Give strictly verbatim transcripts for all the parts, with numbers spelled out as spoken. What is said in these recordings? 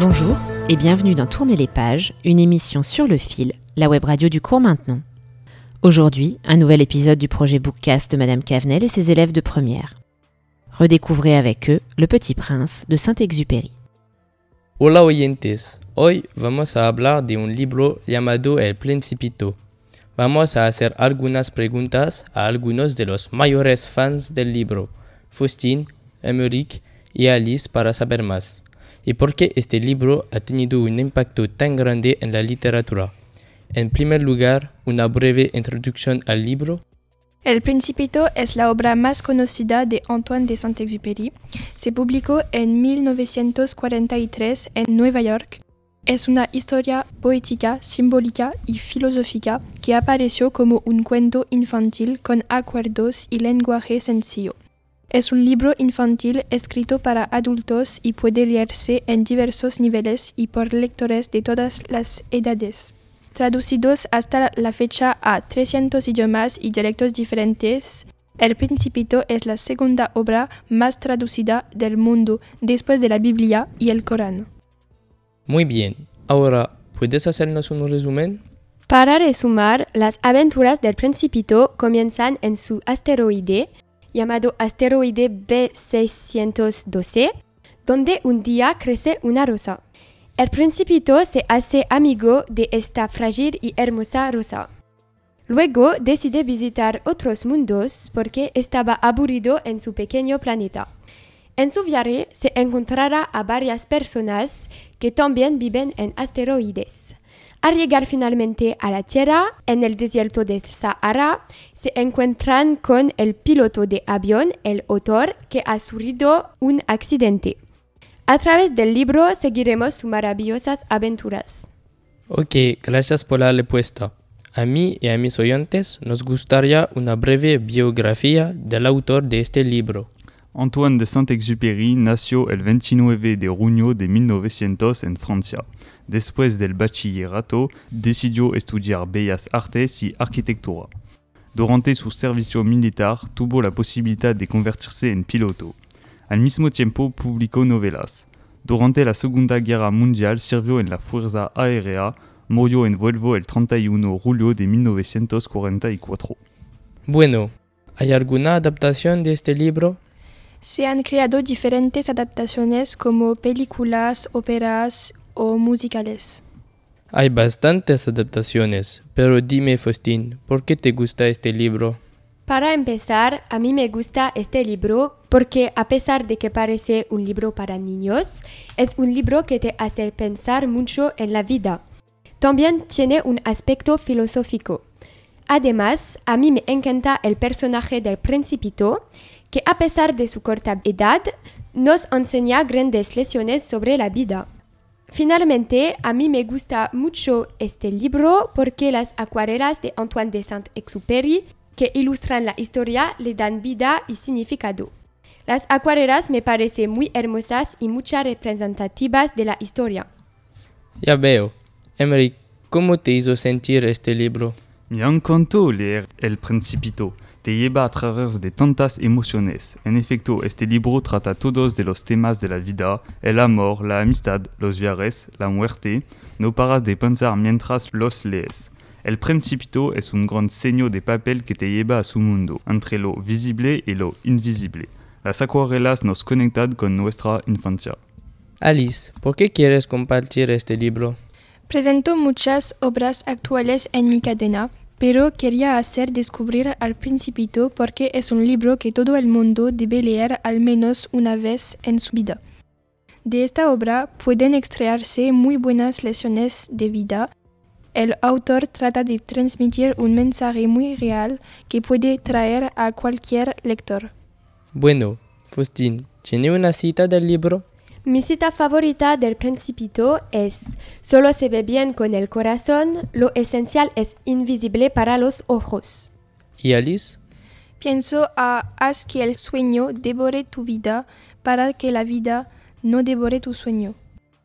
Bonjour et bienvenue dans Tourner les pages, une émission sur le fil, la web radio du cours Maintenant. Aujourd'hui, un nouvel épisode du projet Bookcast de Madame Cavenel et ses élèves de première. Redécouvrez avec eux Le Petit Prince de Saint-Exupéry. Hola oyentes, hoy vamos a hablar de un libro llamado El Principito. Vamos a hacer algunas preguntas a algunos de los mayores fans del libro, Faustín, Émeric y Alice, para saber más. ¿Y por qué este libro ha tenido un impacto tan grande en la literatura? En primer lugar, una breve introducción al libro. El Principito es la obra más conocida de Antoine de Saint-Exupéry. Se publicó en mil novecientos cuarenta y tres en Nueva York. Es una historia poética, simbólica y filosófica que apareció como un cuento infantil con acuerdos y lenguaje sencillo. Es un libro infantil escrito para adultos y puede leerse en diversos niveles y por lectores de todas las edades. Traducidos hasta la fecha a trescientos idiomas y dialectos diferentes, El Principito es la segunda obra más traducida del mundo después de la Biblia y el Corán. Muy bien, ahora, ¿puedes hacernos un resumen? Para resumir, las aventuras del Principito comienzan en su asteroide, llamado asteroide B seiscientos doce, donde un día crece una rosa. El Principito se hace amigo de esta frágil y hermosa rosa. Luego decide visitar otros mundos porque estaba aburrido en su pequeño planeta. En su viaje se encontrará a varias personas que también viven en asteroides. Al llegar finalmente a la Tierra, en el desierto de Sahara, se encuentran con el piloto de avión, el autor, que ha sufrido un accidente. A través del libro seguiremos sus maravillosas aventuras. Ok, gracias por la respuesta. A mí y a mis oyentes nos gustaría una breve biografía del autor de este libro. Antoine de Saint-Exupéry nació el veintinueve de junio de mil novecientos en Francia. Después del bachillerato, decidió estudiar Bellas Artes y Arquitectura. Durante su servicio militar, tuvo la posibilidad de convertirse en piloto. Al mismo tiempo, publicó novelas. Durante la Segunda Guerra Mundial, sirvió en la Fuerza Aérea. Murió en vuelo el treinta y uno de julio de mil novecientos cuarenta y cuatro. Bueno, ¿hay alguna adaptación de este libro? Se han creado diferentes adaptaciones como películas, óperas o musicales. Hay bastantes adaptaciones, pero dime, Faustín, ¿por qué te gusta este libro? Para empezar, a mí me gusta este libro porque a pesar de que parece un libro para niños, es un libro que te hace pensar mucho en la vida. También tiene un aspecto filosófico. Además, a mí me encanta el personaje del Principito, que a pesar de su corta edad, nos enseña grandes lecciones sobre la vida. Finalmente, a mí me gusta mucho este libro porque las acuarelas de Antoine de Saint-Exupéry que ilustran la historia le dan vida y significado. Las acuarelas me parecen muy hermosas y muchas representativas de la historia. Ya veo. Émeric, ¿cómo te hizo sentir este libro? Me encantó leer El Principito. Te lleva a través de tantas emociones. En efecto, este libro trata todos de los temas de la vida, el amor, la amistad, los viajes, la muerte. No paras de pensar mientras los lees. El Principito es un gran sello de papel que te lleva a su mundo, entre lo visible y lo invisible. Las acuarelas nos conectan con nuestra infancia. Alice, ¿por qué quieres compartir este libro? Presento muchas obras actuales en mi cadena, pero quería hacer descubrir al Principito porque es un libro que todo el mundo debe leer al menos una vez en su vida. De esta obra pueden extraerse muy buenas lecciones de vida. El autor trata de transmitir un mensaje muy real que puede traer a cualquier lector. Bueno, Faustín, ¿tiene una cita del libro? Mi cita favorita del Principito es: solo se ve bien con el corazón, lo esencial es invisible para los ojos. ¿Y Alice? Pienso a haz que el sueño devore tu vida para que la vida no devore tu sueño.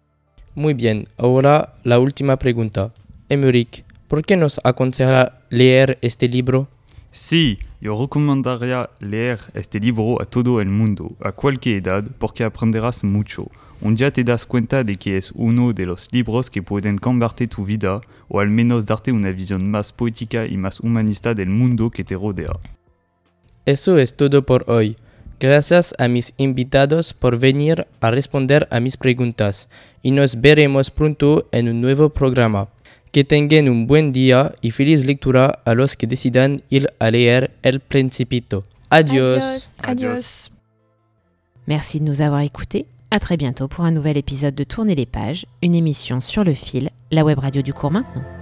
Muy bien, ahora la última pregunta. Émeric, ¿por qué nos aconseja leer este libro? Sí, yo recomendaría leer este libro a todo el mundo, a cualquier edad, porque aprenderás mucho. Un día te das cuenta de que es uno de los libros que pueden cambiarte tu vida o al menos darte una visión más poética y más humanista del mundo que te rodea. Eso es todo por hoy. Gracias a mis invitados por venir a responder a mis preguntas y nos veremos pronto en un nuevo programa. Que tengan un buen día y feliz lectura a los que decidan ir a leer El Principito. Adiós. Adiós. Adiós. Merci de nous avoir écoutés. À très bientôt pour un nouvel épisode de Tourner les pages, une émission sur le fil, la web radio du cours maintenant.